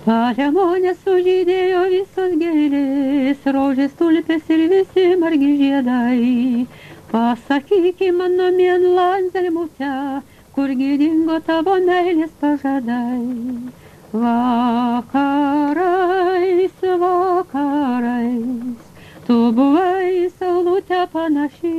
Palemonė sužydėjo visos gėlės, rožės, tulpės ir visi margi žiedai. Pasakyki mano miela Anzelmute, kurgi dingo tavo meilės pažadai. Vakarais, vakarais, tu buvai saulutė panaši,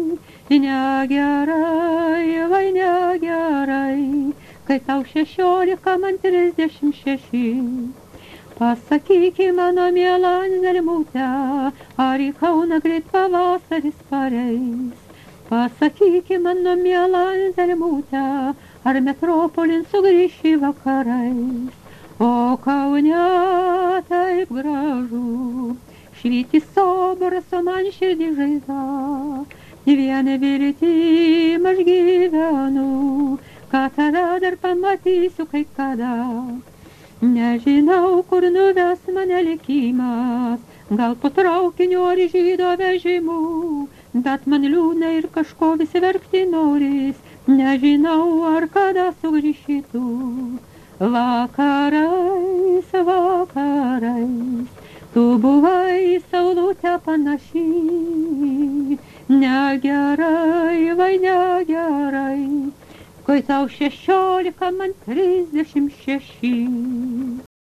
negerai, vai negerai, kai tau 16, man 36. Pasakyki mano miela Anzelmute, ar į Kauną greit pavasaris pareis. Pasakyki mano miela Anzelmute, ar metropolin sugrįši vakarais. O Kaune taip gražu, švyti soboras, o man širdį žaizda. Vieną viltim aš gyvenu, ką tave dar pamatysiu kai kada. Nežinau, kur nuves mane likimas, gal po traukiniu ar žydo vežimu, bet man liūdna ir kažko vis verkti noris, nežinau, ar kada sugrįši tu. Vakarais, vakarais, tu buvai saulutė panaši, negerai, vai negerai, kai tau 16, man 36.